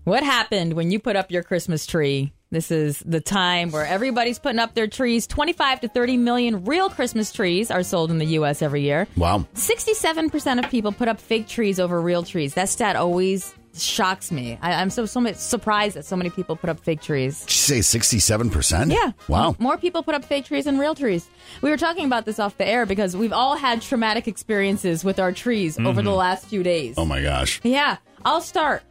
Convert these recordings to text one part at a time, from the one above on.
What happened when you put up your Christmas tree? This is the time where everybody's putting up their trees. 25 to 30 million real Christmas trees are sold in the U.S. every year. Wow. 67% of people put up fake trees over real trees. That stat always shocks me. I'm so surprised that so many people put up fake trees. Did you say 67%? Yeah. Wow. More people put up fake trees than real trees. We were talking about this off the air because we've all had traumatic experiences with our trees over the last few days. Oh, my gosh. Yeah. I'll start.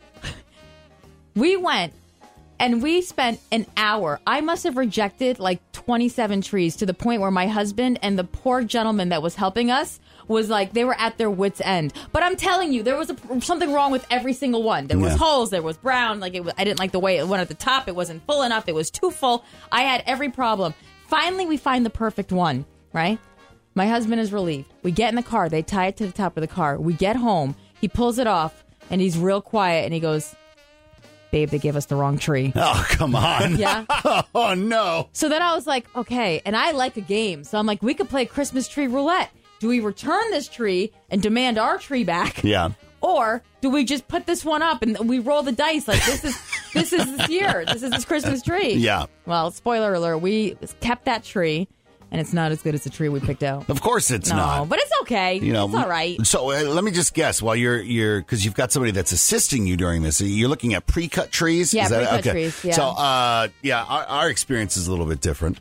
We went and we spent an hour. I must have rejected like 27 trees to the point where my husband and the poor gentleman that was helping us was like, they were at their wits' end. But I'm telling you, there was something wrong with every single one. There was holes. There was brown. I didn't like the way it went at the top. It wasn't full enough. It was too full. I had every problem. Finally, we find the perfect one, right? My husband is relieved. We get in the car. They tie it to the top of the car. We get home. He pulls it off, and he's real quiet, and he goes, babe, they gave us the wrong tree. Oh, come on. Yeah. Oh, no. So then I was like, okay, and I like a game. So I'm like, we could play Christmas tree roulette. Do we return this tree and demand our tree back? Yeah. Or do we just put this one up and we roll the dice like this is this year. This is this Christmas tree. Yeah. Well, spoiler alert, we kept that tree. And it's not as good as the tree we picked out. Of course it's not. No, but it's okay. It's all right. So let me just guess. While you're because you've got somebody that's assisting you during this, you're looking at pre-cut trees. Yeah, is that, pre-cut okay. trees. Yeah. So our experience is a little bit different.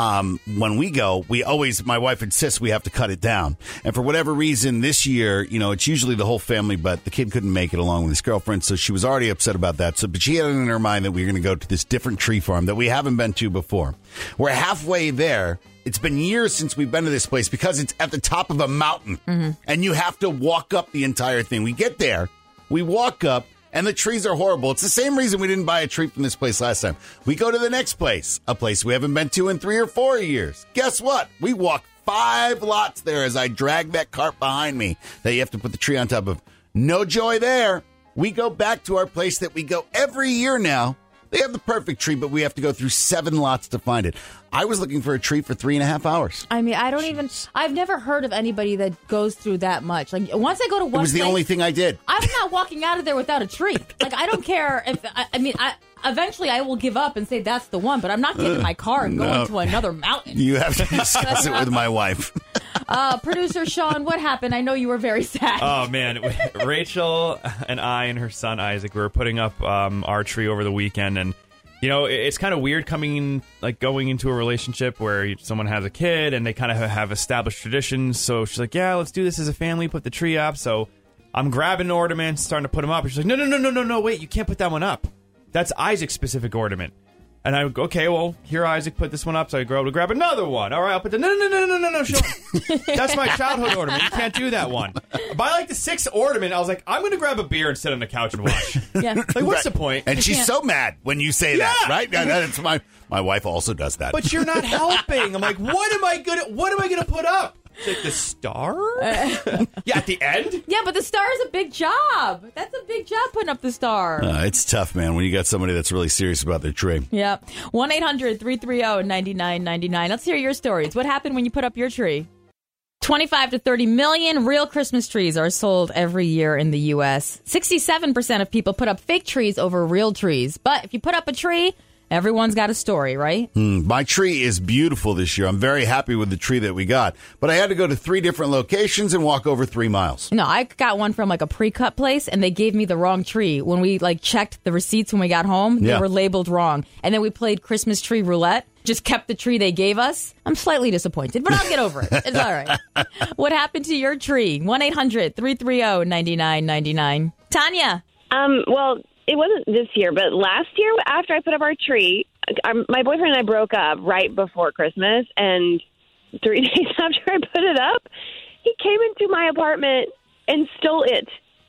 When we go, my wife insists we have to cut it down, and for whatever reason, this year, it's usually the whole family, but the kid couldn't make it along with his girlfriend, so she was already upset about that. But she had it in her mind that we were going to go to this different tree farm that we haven't been to before. We're halfway there. It's been years since we've been to this place because it's at the top of a mountain, and you have to walk up the entire thing. We get there, we walk up, and the trees are horrible. It's the same reason we didn't buy a tree from this place last time. We go to the next place, a place we haven't been to in 3 or 4 years. Guess what? We walk 5 lots there as I drag that cart behind me that you have to put the tree on top of. No joy there. We go back to our place that we go every year now. They have the perfect tree, but we have to go through 7 lots to find it. I was looking for a tree for 3.5 hours. I mean, I've never heard of anybody that goes through that much. Like, once I go to one It was the place, only thing I did. I'm not walking out of there without a tree. Like, I don't care if, eventually I will give up and say that's the one, but I'm not getting in my car and going to another mountain. You have to discuss it with my wife. Producer Sean, what happened? I know you were very sad. Oh, man. Rachel and I and her son Isaac, we were putting up our tree over the weekend, and it's kind of weird going into a relationship where someone has a kid and they kind of have established traditions. So she's like, yeah, let's do this as a family, put the tree up. So I'm grabbing ornaments, starting to put them up. And she's like, no, wait, you can't put that one up. That's Isaac's specific ornament. And I go, okay, well, here Isaac put this one up, so I go able to grab another one. All right, I'll put no, Sean. That's my childhood ornament. You can't do that one. By like the 6th ornament, I was like, I'm going to grab a beer and sit on the couch and watch. Yeah. Like, what's the point? And she's so mad when you say that, right? That's my wife also does that. But you're not helping. I'm like, what am I gonna put up? Like the star? Yeah, at the end? Yeah, but the star is a big job. That's a big job putting up the star. It's tough, man, when you got somebody that's really serious about their tree. Yeah. 1-800-330-9999. Let's hear your stories. What happened when you put up your tree? 25 to 30 million real Christmas trees are sold every year in the U.S. 67% of people put up fake trees over real trees. But if you put up a tree, everyone's got a story, right? My tree is beautiful this year. I'm very happy with the tree that we got. But I had to go to 3 different locations and walk over 3 miles. No, I got one from like a pre-cut place, and they gave me the wrong tree. When we checked the receipts when we got home, they were labeled wrong. And then we played Christmas tree roulette. Just kept the tree they gave us. I'm slightly disappointed, but I'll get over it. It's all right. What happened to your tree? 1-800-330-9999. Tanya. Well, it wasn't this year, but last year after I put up our tree, my boyfriend and I broke up right before Christmas, and 3 days after I put it up, he came into my apartment and stole it.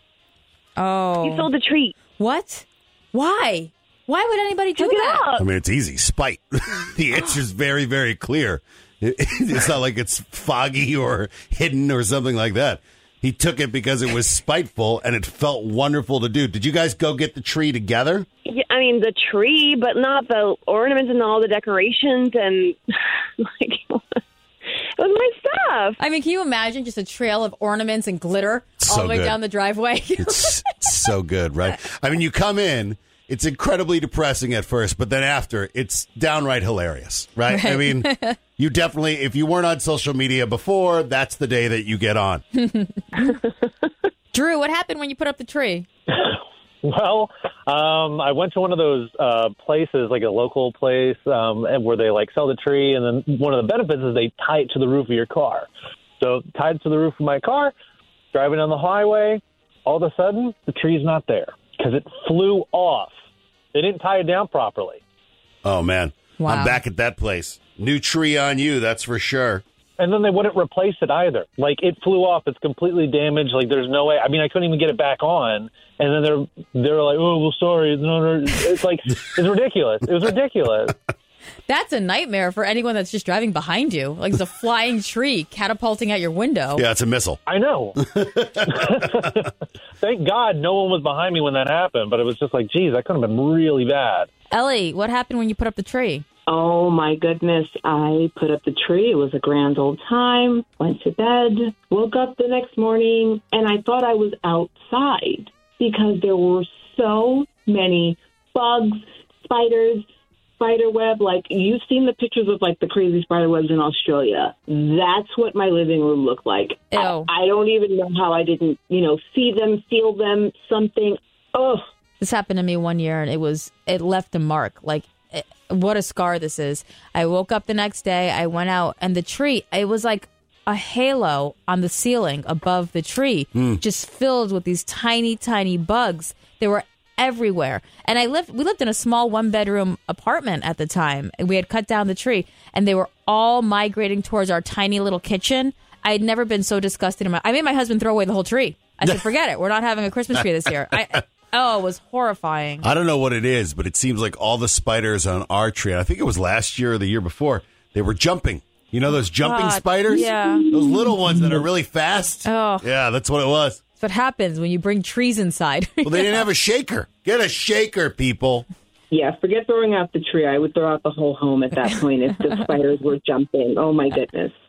Oh. He stole the tree. What? Why? Why would anybody do that? I mean, it's easy. Spite. The answer's very, very clear. It's not like it's foggy or hidden or something like that. He took it because it was spiteful and it felt wonderful to do. Did you guys go get the tree together? Yeah, I mean, the tree, but not the ornaments and all the decorations and it was my stuff. I mean, can you imagine just a trail of ornaments and glitter all the way down the driveway? It's so good, right? I mean, you come in. it's incredibly depressing at first, but then after, it's downright hilarious, right? I mean, you definitely, if you weren't on social media before, that's the day that you get on. Drew, what happened when you put up the tree? Well, I went to one of those places, like a local place, where they like sell the tree, and then one of the benefits is they tie it to the roof of your car. So tied to the roof of my car, driving on the highway, all of a sudden the tree's not there because it flew off. They didn't tie it down properly. Oh man, Wow. I'm back at that place. New tree on you, that's for sure. And then they wouldn't replace it either. Like, it flew off. It's completely damaged. Like, there's no way. I mean, I couldn't even get it back on. And then they're like, oh, well, sorry. No. It's like, it's ridiculous. It was ridiculous. That's a nightmare for anyone that's just driving behind you. Like, it's a flying tree catapulting out your window. Yeah, it's a missile. I know. Thank God no one was behind me when that happened. But it was just like, geez, that could have been really bad. Ellie, what happened when you put up the tree? Oh, my goodness. I put up the tree. It was a grand old time. Went to bed, woke up the next morning, and I thought I was outside because there were so many bugs, spiders, spider web. Like, you've seen the pictures of, like, the crazy spider webs in Australia. That's what my living room looked like. Ew. I don't even know how I didn't, see them, feel them, something. Oh, This happened to me one year, and it left a mark. Like, what a scar this is. I woke up the next day, I went out, and the tree, it was like a halo on the ceiling above the tree, just filled with these tiny, tiny bugs. They were everywhere. And we lived in a small one-bedroom apartment at the time, and we had cut down the tree, and they were all migrating towards our tiny little kitchen. I had never been so disgusted. I made my husband throw away the whole tree. I said, forget it. We're not having a Christmas tree this year. Oh, it was horrifying. I don't know what it is, but it seems like all the spiders on our tree, and I think it was last year or the year before, they were jumping. You know those jumping spiders? Yeah. Those little ones that are really fast? Oh. Yeah, that's what it was. That's what happens when you bring trees inside. Well, they didn't have a shaker. Get a shaker, people. yeah, forget throwing out the tree. I would throw out the whole home at that point if the spiders were jumping. Oh, my goodness.